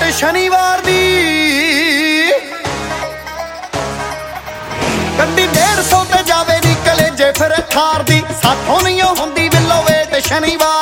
शनिवार दी गड्डी 150 ते जावे नी कलेजे फिर थार दी साथों नहीं होंदी बिलो वेट शनिवार